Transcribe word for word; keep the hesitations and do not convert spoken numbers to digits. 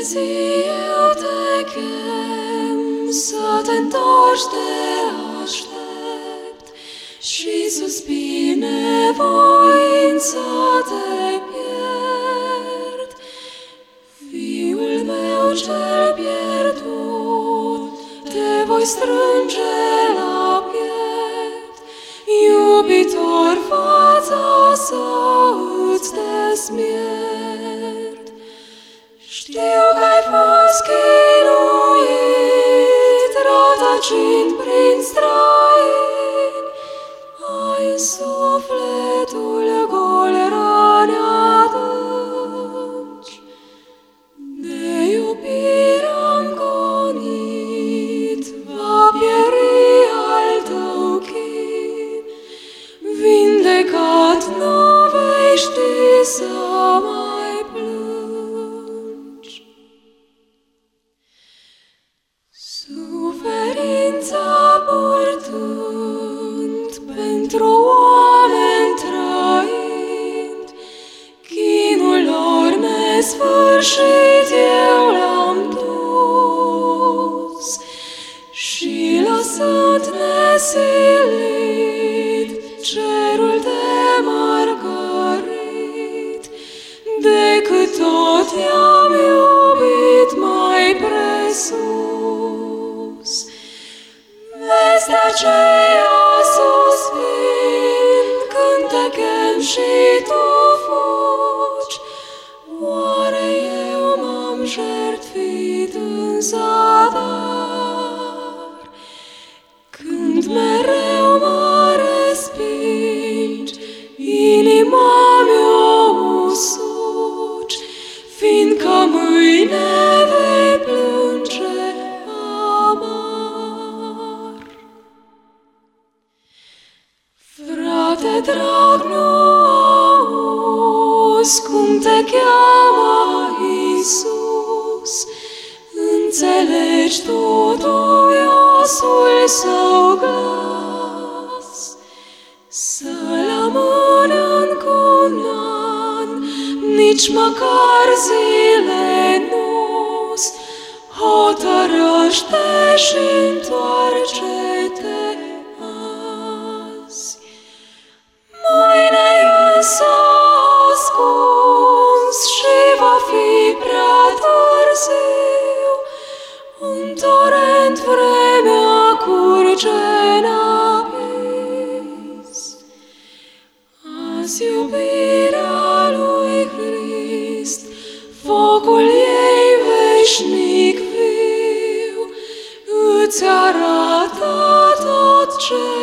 zi eu te chem, să te întorci, te aștept, și suspine voința te pierd. Fiul meu cel pierdut, te voi strânge la piept, iubitor, fața să îți desmierd. Știu că-ai fost chinuit, rătăcind prin străini, ai în sufletul gol rane adânci. De iubire am gonit, va pieri al tău chin, vindecat nu vei ști să mai plângi. Suferința purtând, pentru oameni trăind, chinul lor nesfârșit eu l-am dus, și lăsând nesilit cerul de mărgărit, decât tot i-am iubit mai presus. Vestea aceea suspin când te chem și tu fugi. Oare eu m-am jertfit în zadar, când mereu mă respingi, inima mi-o usuci, fiindcă mâine vei plânge amar. Frate drag, nu auzi cum te cheamă Iisus, înțelegi tu duiosul său glas, să-l amân încă un an, nici măcar zile nu-s, hotărăște și întoarce-te azi. Mâine însă ascuns și va fi prea târziu, un torent vremea curge n-abis. Azi iubirea lui Hrist, focul ei veșnic viu, îți arată tot ce